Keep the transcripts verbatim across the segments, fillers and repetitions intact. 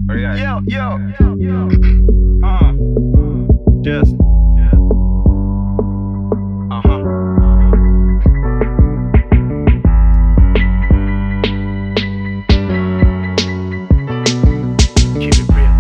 Yo, yo, uh, just, uh huh. Keep it real.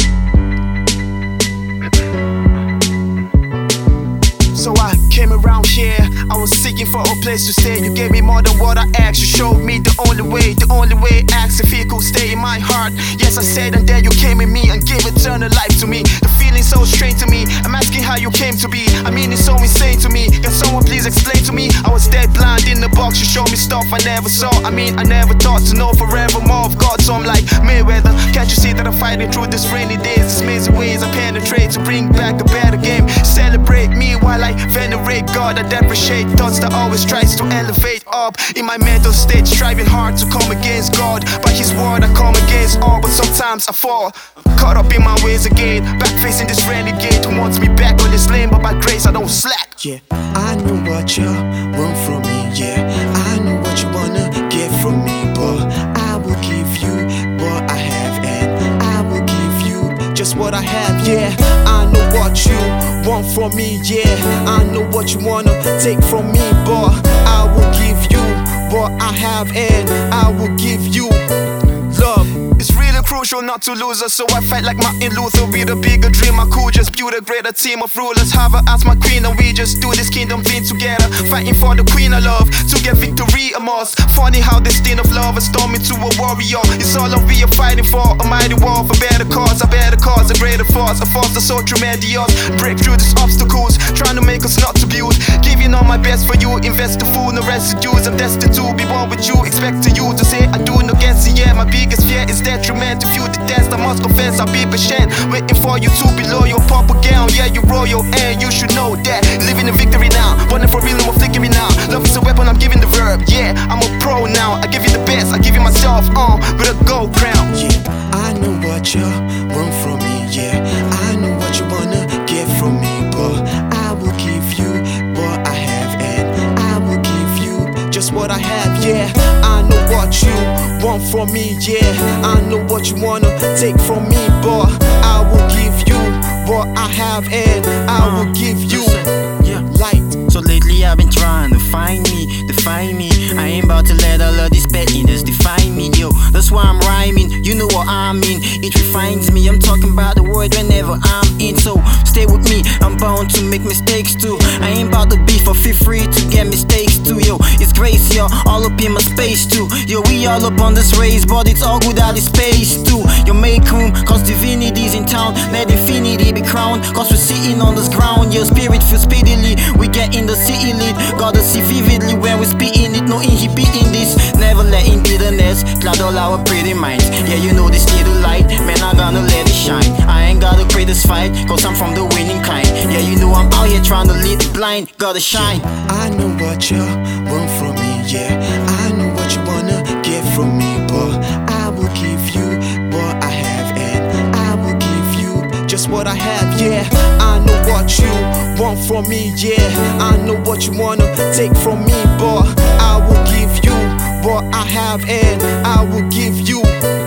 So I came around here, I was seeking for a place to stay. You gave me more than what I asked. You showed me the only way, the only way. Asked if it could stay in my heart. Yes, I said, and then you came in me and gave eternal life to me. The feeling so strange to me. I'm asking how you came to be. I mean, it's so insane to me. Can someone please explain to me? I was dead blind in the box. You showed me stuff I never saw. I mean, I never thought to know forevermore of God. So I'm like Mayweather. Can't you see that I'm fighting through this rainy days? This maze of ways I penetrate to bring back a better game. Celebrate me while I venerate God. I depreciate thoughts that always tries to elevate up. In my mental state, striving hard to come against God. By His word I come against all, but sometimes I fall. Caught up in my ways again, back facing this renegade who wants me back on this lane, but by grace I don't slack. Yeah, I know what you want from me. Yeah, I know what you wanna get from me, but I will give you what I have, and I will give you just what I have. Yeah, I know what you want from me. Yeah, I know what you wanna take from me, but I will give you what I have, and I will give you love. It's really crucial not to lose us, so I fight like Martin Luther with a bigger dream. I could just build a greater team of rulers, have her as my queen, and we just do this kingdom thing together, fighting for the queen of love to get victory amongst. Funny how this thing of love has turned me to a warrior. It's all that we are fighting for, a mighty war for better cause, a better cause, a greater force, a force that's so tremendous. Break through these obstacles, trying to make us not to build. Giving all my best for you, invest the full, no residues. I'm destined to be one with you, expecting you to say I do no guessing. Yeah, my biggest fear is detriment. If you detest, I must confess I'll be patient, waiting for you to be loyal. Purple gown, yeah, you're royal, and you should know that. Living in victory now, wanting for real, no more flicking me now. Love is a weapon, I'm giving the verb. Yeah, I'm a pro now, I give you the best, I give you myself on uh, with a gold crown. Yeah, I know what you want from me. Yeah, I know what you wanna get from me, but I will give you what I have, and I will give you just what I have. Yeah, I know what you want from me. Yeah, I know what you wanna take from me, but I will give you what I have, and I will give you light. So lately I've been trying to find me, define me. I ain't about to let all of these pettiness define me, yo. That's why I'm rhyming, you know what I mean. It refines me, I'm talking about the word whenever I'm in. So stay with me, I'm bound to make mistakes too. I ain't about to be for feel free to get mistakes too, yo. It's grace, yo, all up in my space too. Yo, we all up on this race, but it's all good out of space too. Yo, make room, cause divinity's in town. Let infinity be crowned, cause we're sitting on this ground. Your spirit feels speedily, we get in the city lit. Gotta see vividly when we're speaking it, no inhibiting this. Never letting bitterness cloud all our pretty minds. Yeah, you know this little light, man, I'm gonna let it shine. I ain't gotta create this fight, cause I'm from the winning kind. Yeah, you know I'm out here trying to lead the blind, gotta shine. I know what you want from me. Yeah, I know what you wanna get from me, but I will give you what I have, and I will give you just what I have. Yeah, I know what you want from me. Yeah, I know what you wanna take from me, but I will give you what I have, and I will give you